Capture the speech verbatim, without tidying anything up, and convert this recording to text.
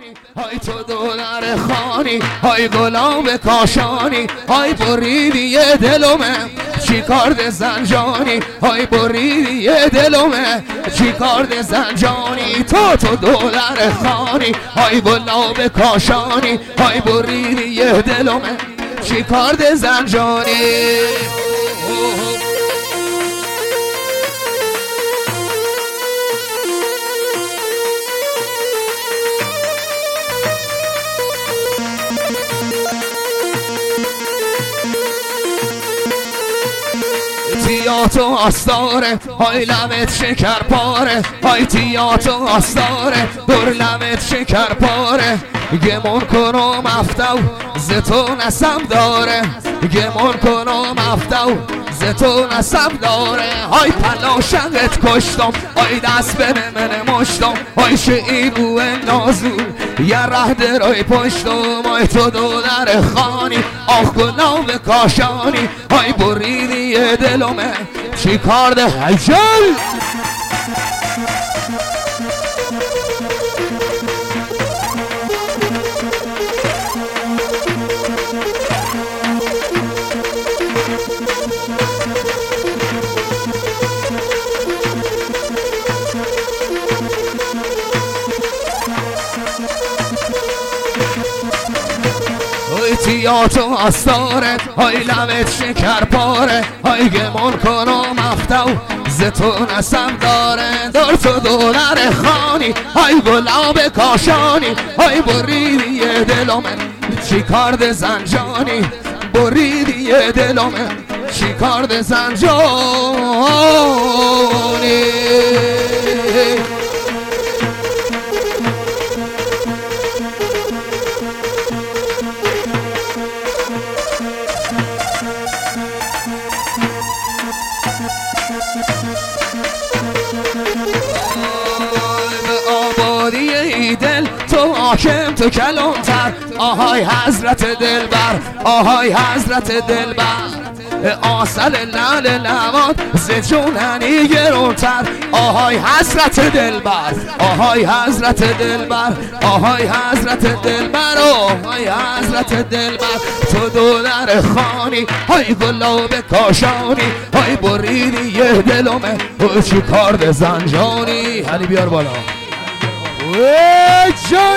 های تو دولر خانی، های گلاب کاشانی، های بریدی دلومه چی کارد زنجانی، های بریدی دلومه چی کارد زنجانی. تو تو دولر خانی، های گلاب کاشانی، های بریدی دلومه چی کارد زنجانی. تیاتو آستاره های لبت شکر پاره، های تیاتو آستاره دور لبت شکر پاره. گمون کنم افتو زتو نسم داره، گمون کنم افتو زتو نسم داره. های پلاشقت کشتم، های دست به من مشتم، های شعیبو نازو یه ره درای پشتم. های تو دولر خانی، آخ گلاب کاشانی، های بریدی دلومه چی کار ده هجل. تیاتو آستاره های لبت شکر پاره، های گمون کنم افتو زتو نسم داره. دار تو دولر خانی، های گلاب کاشانی، های بریدی دلومه چی کارد زنجانی، بریدی دلومه چی کارد زنجانی. دل تو حاکم تو کلانتر، آهای حضرت دلبر، آهای حضرت دلبر. آسل لعل لوان ز جوننی گرونتر، آهای حضرت دلبر، آهای حضرت دلبر، آهای حضرت دلبر، آهای حضرت دلبر. تو دولر خانی، های گلاب کاشانی، های بریدی یه دلومه چی کارد زنجانی. علی بیار بالا. Hey, Johnny!